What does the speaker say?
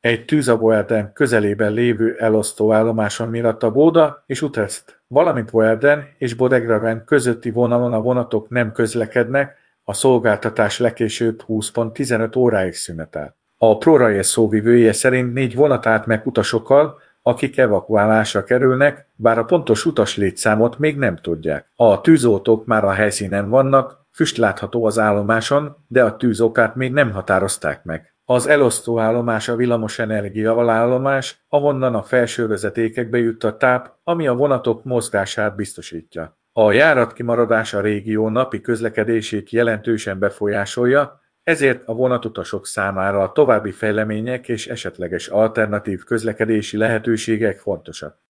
Egy Tűza-Voerden közelében lévő elosztóállomáson maradt a Bóda és Utrecht, valamint Voerden és Bodegraven közötti vonalon a vonatok nem közlekednek, a szolgáltatás legkésőbb 20-15 óráig szünetel. A ProRail szóvivője szerint 4 vonat állt meg utasokkal, akik evakuálásra kerülnek, bár a pontos utaslétszámot még nem tudják. A tűzoltók már a helyszínen vannak, füst látható az állomáson, de a tűz okát még nem határozták meg. Az elosztóállomás a villamosenergia alállomás, ahonnan a felső vezetékekbe jut a táp, ami a vonatok mozgását biztosítja. A járatkimaradás a régió napi közlekedését jelentősen befolyásolja, ezért a vonatutasok számára a további fejlemények és esetleges alternatív közlekedési lehetőségek fontosak.